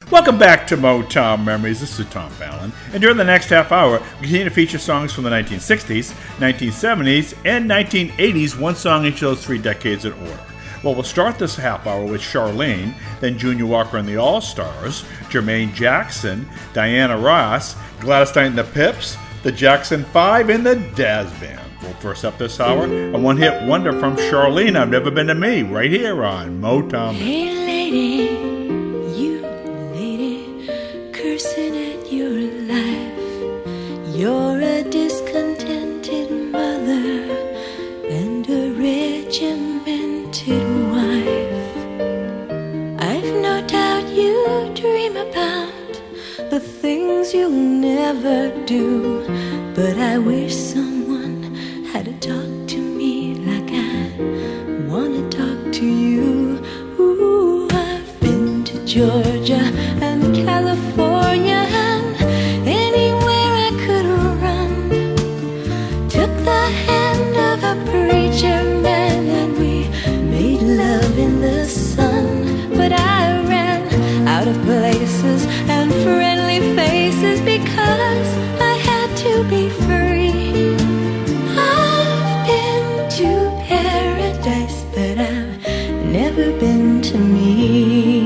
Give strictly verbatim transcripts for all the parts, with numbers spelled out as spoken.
Welcome back to Motown Memories. This is Tom Fallon. And during the next half hour, we continue to feature songs from the nineteen sixties, nineteen seventies, and nineteen eighties, one song each of those three decades in order. Well, we'll start this half hour with Charlene, then Junior Walker and the All-Stars, Jermaine Jackson, Diana Ross, Gladys Knight and the Pips, the Jackson Five, and the Dazz Band. Well, first up this hour, a one-hit wonder from Charlene, I've Never Been to Me, right here on Motown. Hey, lady. You're a discontented mother and a regimented wife. I've no doubt you dream about the things you'll never do, but I wish someone had to talk to me like I wanna talk to you. Ooh, I've been to Georgia and California and anywhere the hand of a preacher man and we made love in the sun, but I ran out of places and friendly faces because I had to be free. I've been to paradise, but I've never been to me.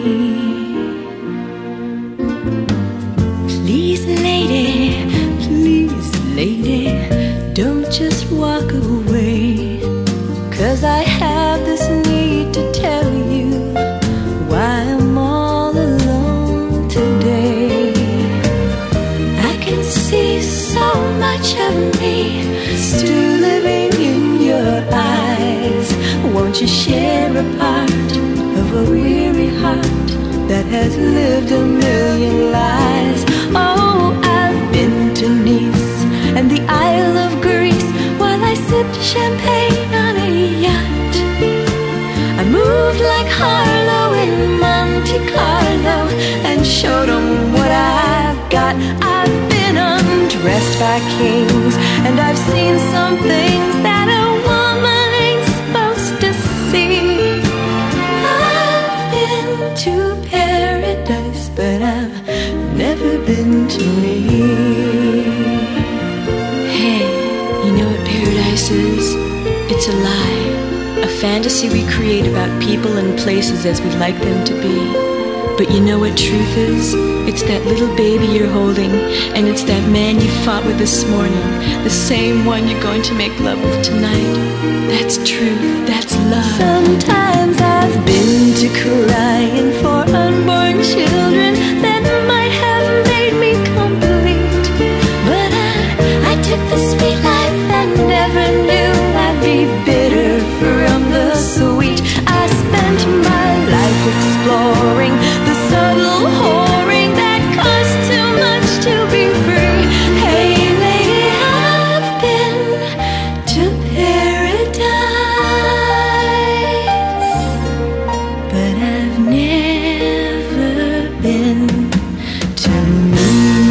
Please, lady, please, lady, don't just walk away, 'cause I have this need to tell you why I'm all alone today. I can see so much of me still living in your eyes. Won't you share a part of a weary heart that has lived a million lives? Oh, I've been to Nice and the Isle of Greece while I sipped champagne on a yacht. I moved like Harlow in Monte Carlo and showed them what I've got. I've been undressed by kings and I've seen some things that a woman ain't supposed to see. I've been to paradise, but I've never been to me. You know what paradise is? It's a lie, a fantasy we create about people and places as we'd like them to be. But you know what truth is? It's that little baby you're holding, and it's that man you fought with this morning, the same one you're going to make love with tonight. That's truth, that's love. Sometimes I've been to crying for unborn children that might have made me complete, but I, I took the sweet life and never knew I'd be bitter from the sweet. I spent my life exploring the subtle whoring that cost too much to be free. Hey lady, I've been to paradise, but I've never been to me.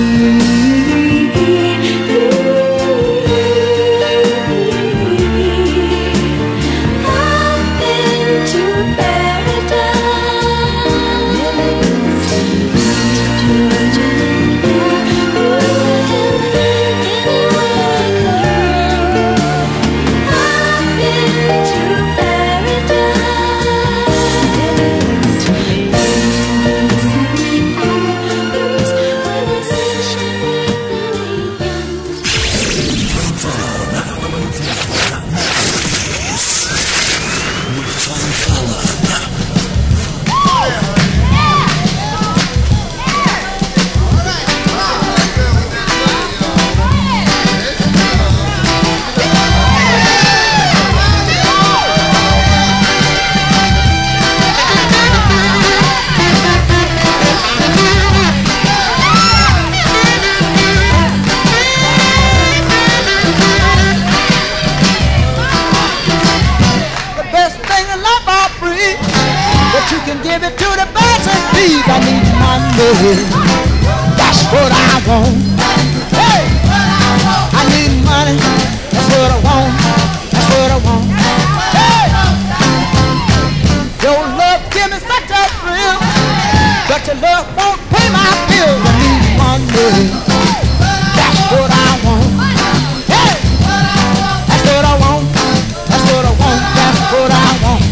That's what I want. Hey, I need money. That's what I want. That's what I want. Hey, your love give me such a thrill, but your love won't pay my bills, I need money. That's what I want. Hey, that's what I want. That's what I want. That's what I want.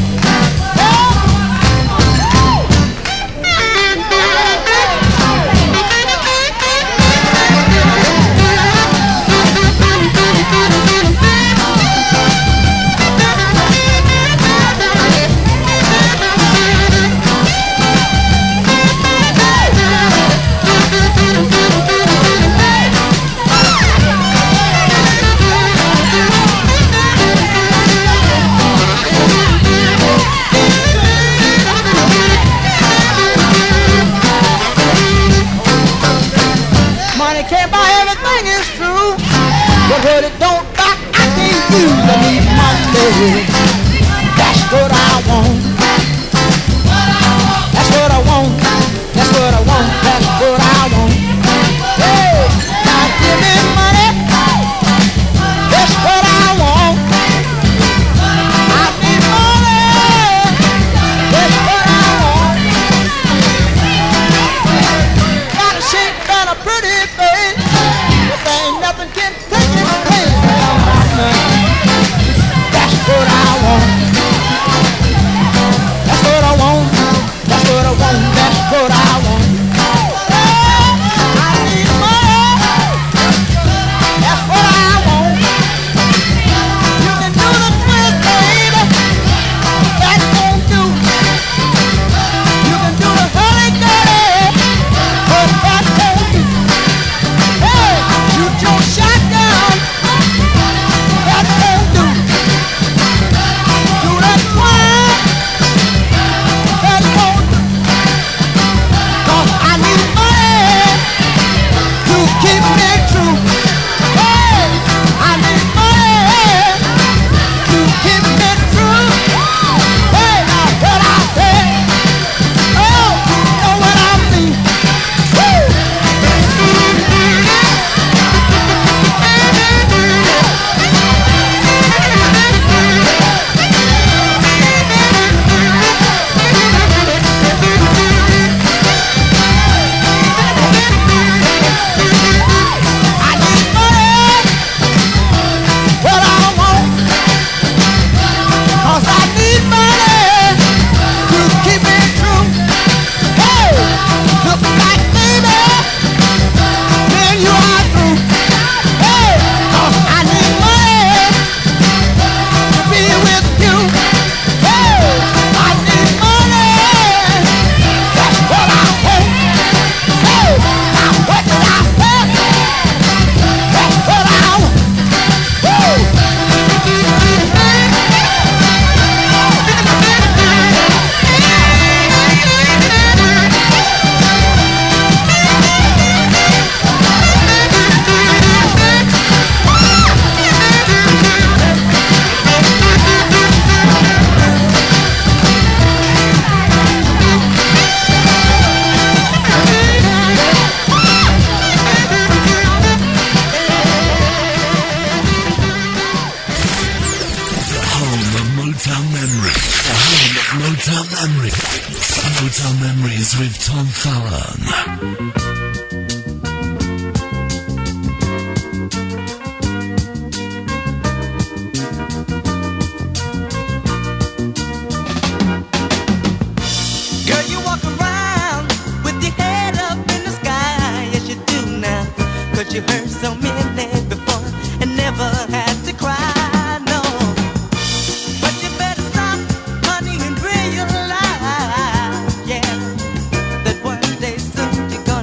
Can't buy everything, it's true. But what it don't buy, I can't use. I need money. That's what I want. That's what I want. That's what I want. That's what I want. Hey, now give me money. That's what I want. I need money. That's what I want. Got a shake, got a pretty face. Ain't nothing can take its place without my money. That's what I want. That's what I want. That's what I want. That's what I want. I need money. That's what I want. You can do the twist, baby. That's gon' do. You can do the hurry-gurry, but that's gon' do. Hey, shoot your shotgun. That's gon' do. Do that twine. That's gon' do. 'Cause I need money to keep me true. Hey, I need money to keep me true. Hey, now what I say? Oh, you know what I mean. Woo! I need money, what I want, 'cause I need money to keep me true. Hey, look like baby, then you are through. Hey, 'cause I need money to be with you. Hey, I need money, that's what I want. Hey, now what did I say? That's what I want. Woo! The home of Motown Memory. The home of Motown Memory. Motown Memories with Tom Fallon. Girl, you walk around with your head up in the sky. Yes, you do now. 'Cause you heard so many before and never had to cry, no. But you better stop, honey, and realize, yeah, that one day soon you're gonna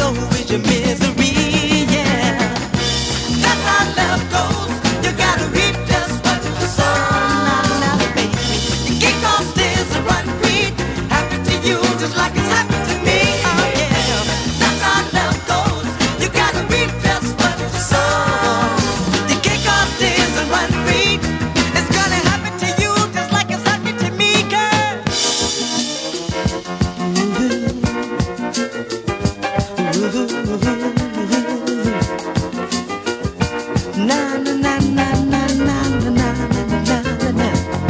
so is your misery, yeah. That's how love goes. You gotta reap just what you sow. Now, now, baby, you can't cause this to run free. Happy to you just like it's happy to me, oh yeah. That's how love goes. You gotta reap just what you sow. You can't cause this to run free. It's gonna happen to you just like it's happened to me, girl. Na na na na na na na na na na na.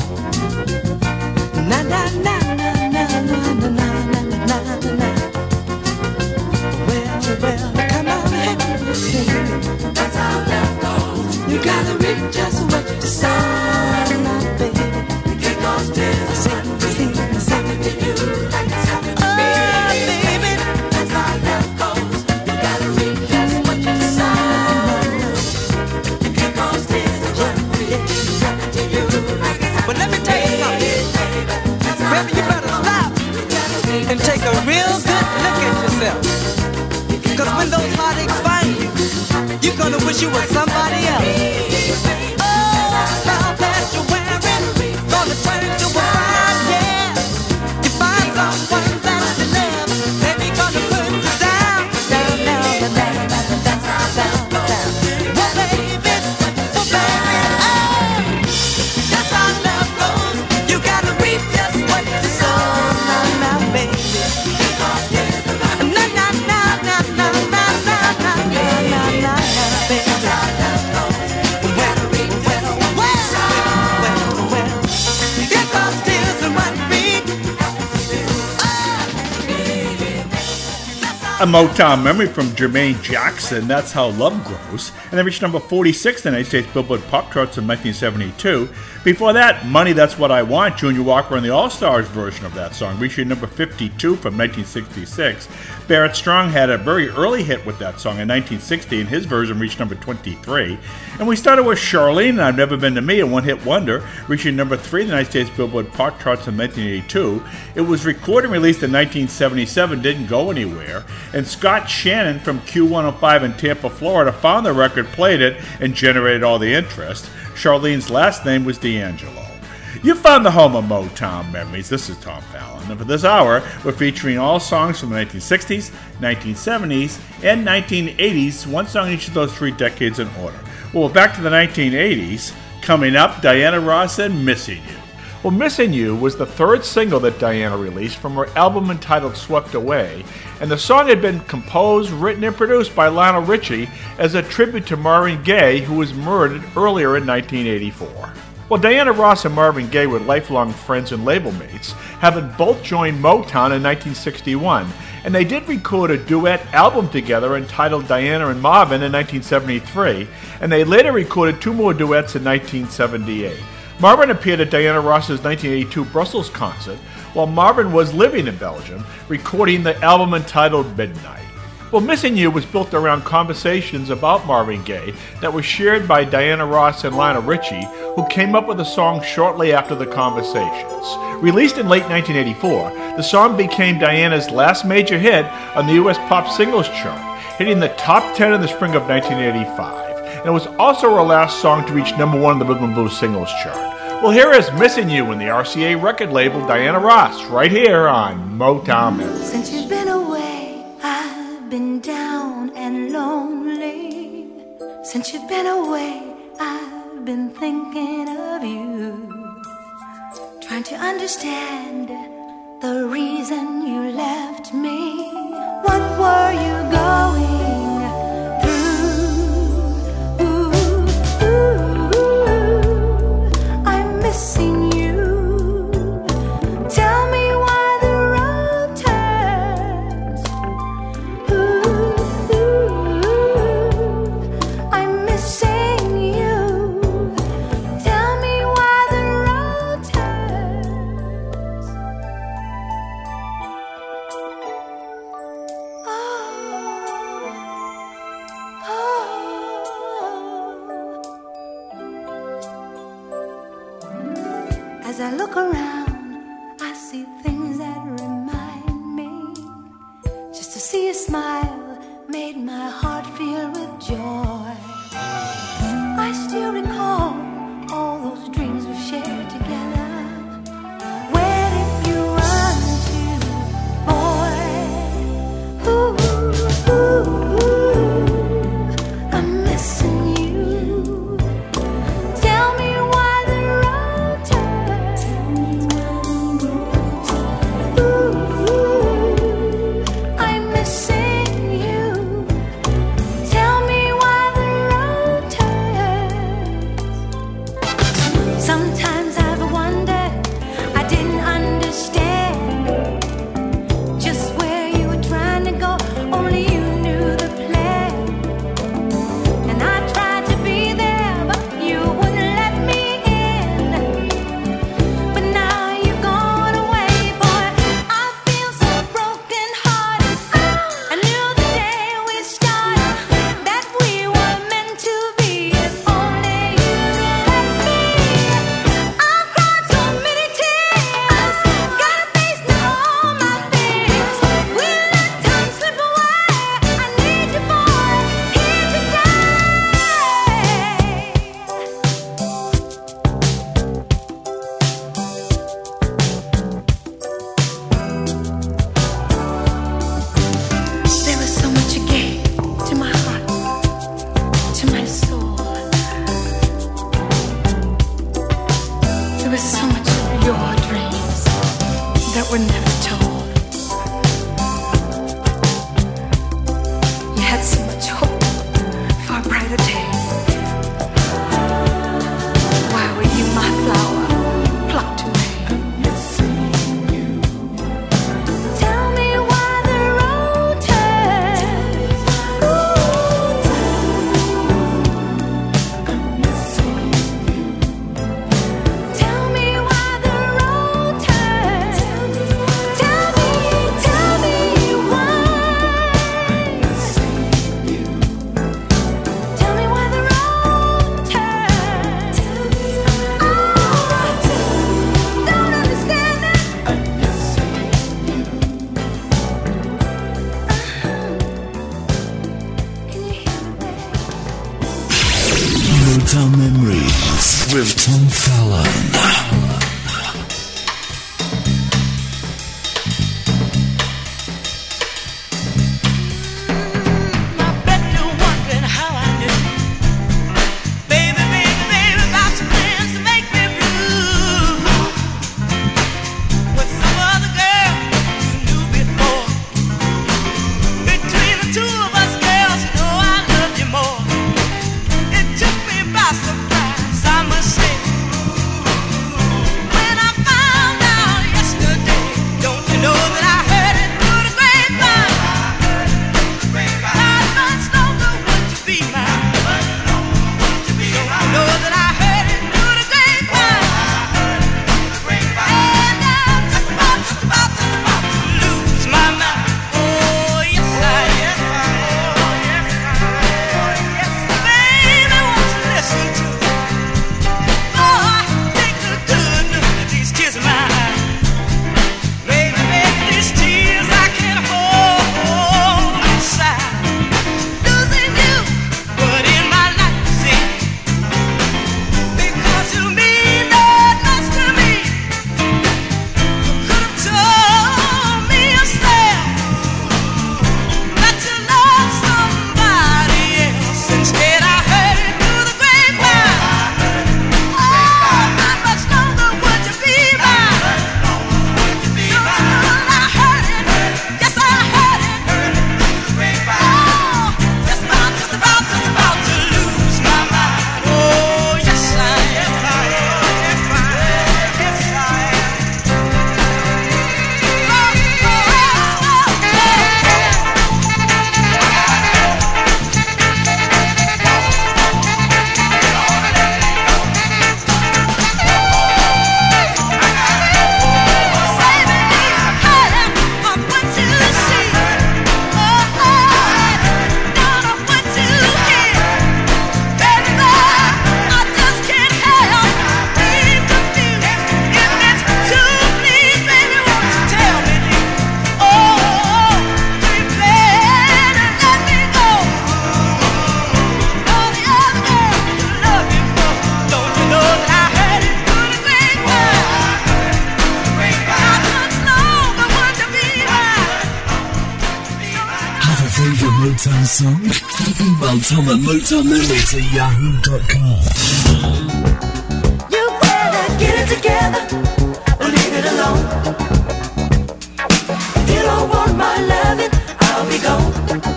Na na na na na na na na na na na. Well, well, come on, help me sing. That's how love goes. You gotta reap just what you sow, my baby. You can't go still. Sing, sing, sing to you like it's happened to me. Oh, baby, that's how love goes. You gotta reap just what you sow. You can't go still. Run free. It's happened to you like it's happened. But let me tell you something. Baby, you better stop and take a real good look at yourself. Cause when those heartaches find you, you're gonna wish you were somebody else. Oh, love that you're wearing, gonna turn into a fine, yeah. You find someone that you love, baby, gonna put you down, down, down, down, down, down, down, down. Well, baby, well, baby, oh, that's how love goes. You gotta reap just what you sow, now, now, baby. Na, na, na, na, na, na, na, na, na, na, na, baby. Well, well, well, well, here comes tears and one beat. A Motown memory from Jermaine Jackson, That's How Love Grows, and they reached number forty-six in the United States Billboard Pop Charts in nineteen seventy-two. Before that, Money, That's What I Want, Junior Walker and the All-Stars version of that song, reaching number fifty-two from nineteen sixty-six. Barrett Strong had a very early hit with that song in nineteen sixty, and his version reached number twenty-three. And we started with Charlene and I've Never Been to Me, a one-hit wonder, reaching number three in the United States Billboard Pop Charts in nineteen eighty-two. It was recorded and released in nineteen seventy-seven, didn't go anywhere, and Scott Shannon from Q one oh five in Tampa, Florida, found the record, played it, and generated all the interest. Charlene's last name was D'Angelo. You found the home of Motown memories. This is Tom Fallon, and for this hour, we're featuring all songs from the nineteen sixties, nineteen seventies, and nineteen eighties, one song each of those three decades in order. Well, back to the nineteen eighties. Coming up, Diana Ross and Missing You. Well, Missing You was the third single that Diana released from her album entitled Swept Away, and the song had been composed, written, and produced by Lionel Richie as a tribute to Marvin Gaye, who was murdered earlier in nineteen eighty-four. Well, Diana Ross and Marvin Gaye were lifelong friends and label mates, having both joined Motown in nineteen sixty-one, and they did record a duet album together entitled Diana and Marvin in nineteen seventy-three, and they later recorded two more duets in nineteen seventy-eight. Marvin appeared at Diana Ross's nineteen eighty-two Brussels concert, while Marvin was living in Belgium, recording the album entitled Midnight. Well, Missing You was built around conversations about Marvin Gaye that were shared by Diana Ross and Lionel Richie, who came up with the song shortly after the conversations. Released in late nineteen eighty-four, the song became Diana's last major hit on the U S Pop Singles Chart, hitting the top ten in the spring of nineteen eighty-five. And it was also her last song to reach number one on the Rhythm and Blues Singles Chart. Well, here is Missing You in the R C A record label, Diana Ross, right here on Motown Memories. Since you've been away, I've been down and lonely. Since you've been away, I've been thinking of you, trying to understand the reason you left me. What were you going missing you? Tell me why the road turns. Ooh, ooh, I'm missing you. Tell me why the road turns. Oh, oh. As I look around, I see things that remind me. Just to see you smile made my heart feel with joy. I still recall all those dreams we shared together. Where did you run to, boy? Ooh, ooh, ooh, I'm missing you. Tell me why the road turns. Tell me why the road turns. Ooh, ooh, I'm missing you. Tell me why the road turns. Sometimes I've wondered, I didn't understand just where you were trying to go. Only you knew the plan. And I tried to be there, but you wouldn't let me in. But now you've gone away, boy. I feel so broken hearted. I knew the day we started that we were meant to be. If only you let me. I've cried so many tears. Got a face now all my fears. We let time slip away. I need you, boy, here today. There was so much you gave to my heart, to my soul. There was so much of your dreams that were never told. You had so much hope for a brighter day. Why were you my flower plucked away? Tell me why the road turns. Tell me why the road turns. Tell me, tell me why. Tell me why the road turns. Oh, don't understand that. Can you hear me, babe? Motown Memories with Tom Fallon. I bet you're wondering how I knew. Baby, baby, baby, got some friends to make me blue. With some other girl you knew before. Between the two of us, girls, you know I love you more. It took me by surprise, I must say. a favourite Motown song? Email Tom at motown memories at yahoo dot com. You better get it together or leave it alone. If you don't want my loving, I'll be gone.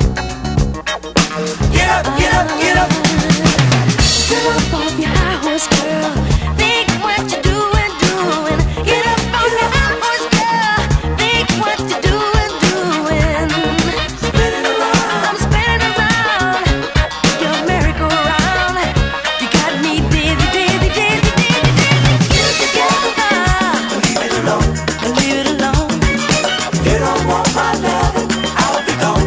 Get up, get up, get up. Get up off your high horse, girl. Think what you're doing, doing. Get up off your high horse, girl. Think what you're doing, doing. Spinning around, I'm spinning around your merry-go-round. You got me dizzy, dizzy, dizzy, dizzy, dizzy. Get it together, leave it alone. leave it alone. If you don't want my loving, I'll be gone.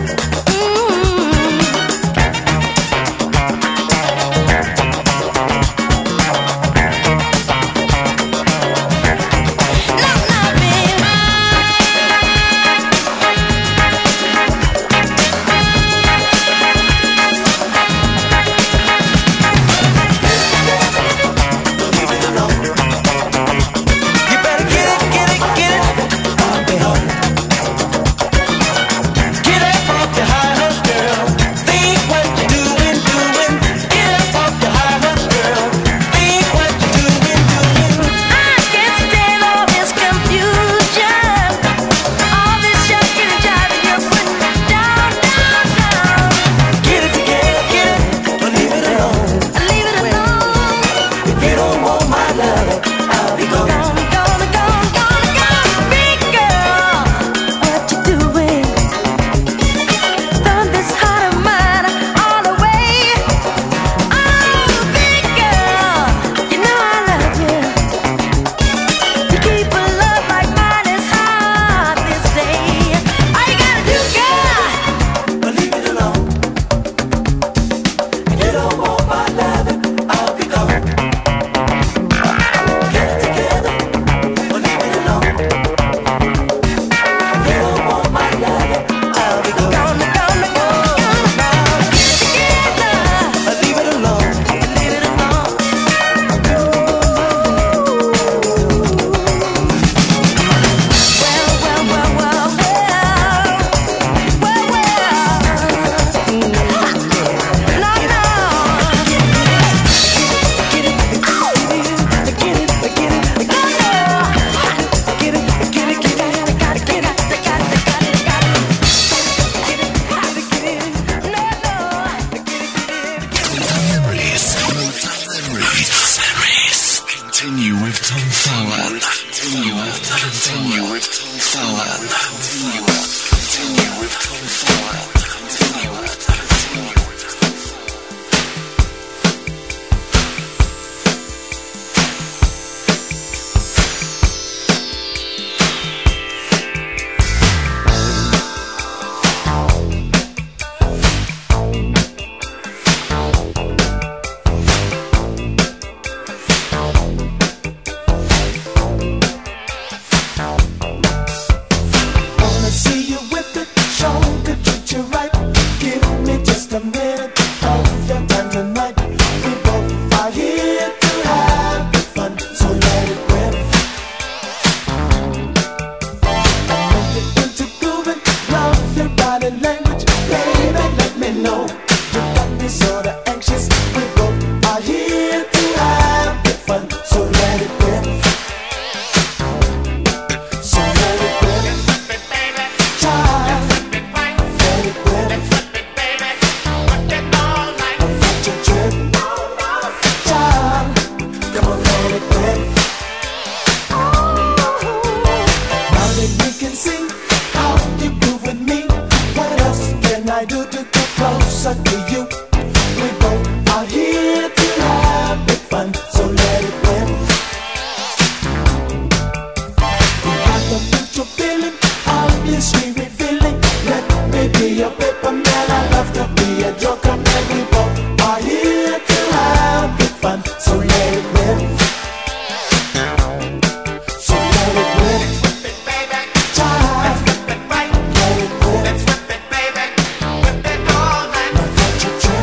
You better get it, get it, get it. I'll be home. Get up off your high horse, girl. Think what you're doing, doing. Get up off your high horse, girl. Think what you're doing, doing. I can't stand all this confusion, all this shucking and jiving you're putting down, down, down. Get it together, get it, or leave it alone. Leave it alone. If you don't want my love, I'll be gone. Gonna, gonna, gonna, gonna, gonna. Big girl, what you doing? Throwing this heart of mine all away. Oh, big girl, you know I love you. To keep a love like mine is hard this day. All you gotta do, girl. But leave it alone. If you don't want my love, I'll be gone. Get it together, or leave it alone. If you don't want my love, I'll be gone. Gonna, gonna, gonna, gonna. Get it together. But leave it alone. Leave it alone. Well, well, well, well, well. Well, well. No, no. Get it, get it, get it, get it, No, no. get it, get it, get it, Got it, got it, got it, got it, got it. No, no. Motown Memories. Motown Memories. Memories. Continue with Tom Fallon. Continue with Continue with Tom Fallon. Continue with Continue with Tom Fallon. Continue with Continue with Tom Fallon. Wanna see you with it, show could treat you right. Give me just a minute of your time tonight. We both are here to have the fun, so let it rip. I'll make it into grooving, love your body language, baby. Let me know you got me sorta anxious. We both are here to have the fun, so let it rip. So let it rip. Child, let it rip. Let your trip. Child, come on, let it rip. Now that we can see how you groove with me, what else can I do to get closer to you? We both are here to have big fun, so let it rip. We have a mutual feeling, obviously revealing. Let me be your paper man, I love to be a joker man. We both are here to have big fun, so let it rip. So let it rip. Child, let it rip. Now let your trip.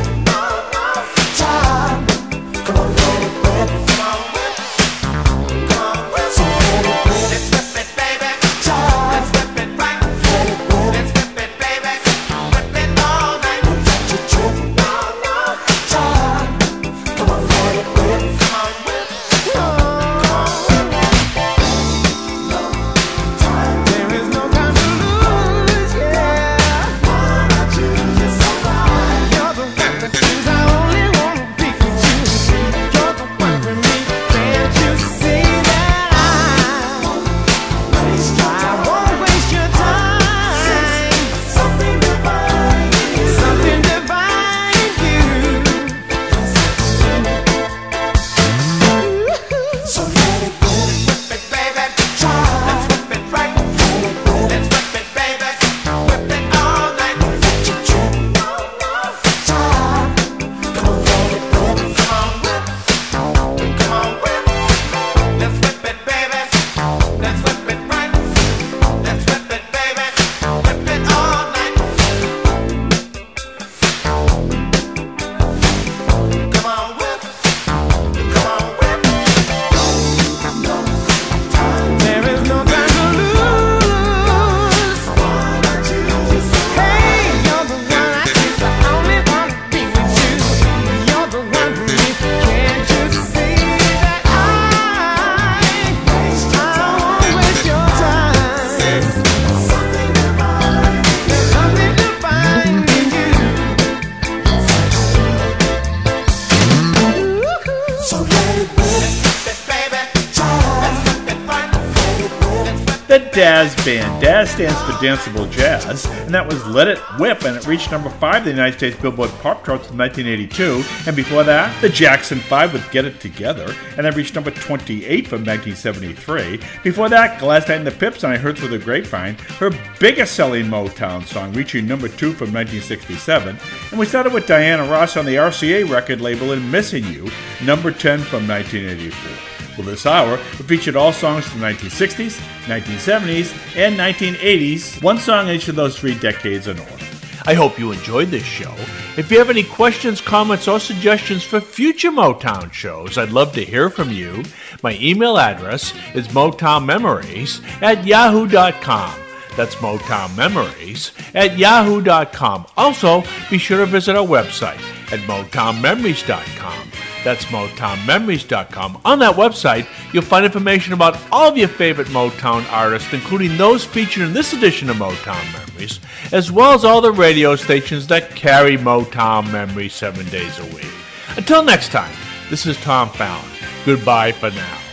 Dazz Band. Dazz stands for Danceable Jazz, and that was Let It Whip, and it reached number five in the United States Billboard Pop Charts in nineteen eighty-two. And before that, the Jackson five with Get It Together, and that reached number twenty-eight from nineteen seventy-three. Before that, Gladys Knight and the Pips and I Heard Through the Grapevine, her biggest selling Motown song, reaching number two from nineteen sixty-seven. And we started with Diana Ross on the R C A record label in Missing You, number ten from nineteen eighty-four. Well, this hour, we featured all songs from the nineteen sixties, nineteen seventies, and nineteen eighties, one song in each of those three decades in order. I hope you enjoyed this show. If you have any questions, comments, or suggestions for future Motown shows, I'd love to hear from you. My email address is motownmemories at yahoo dot com. That's motownmemories at yahoo dot com. Also, be sure to visit our website at motown memories dot com. That's motown memories dot com. On that website, you'll find information about all of your favorite Motown artists, including those featured in this edition of Motown Memories, as well as all the radio stations that carry Motown Memories seven days a week. Until next time, this is Tom Fallon. Goodbye for now.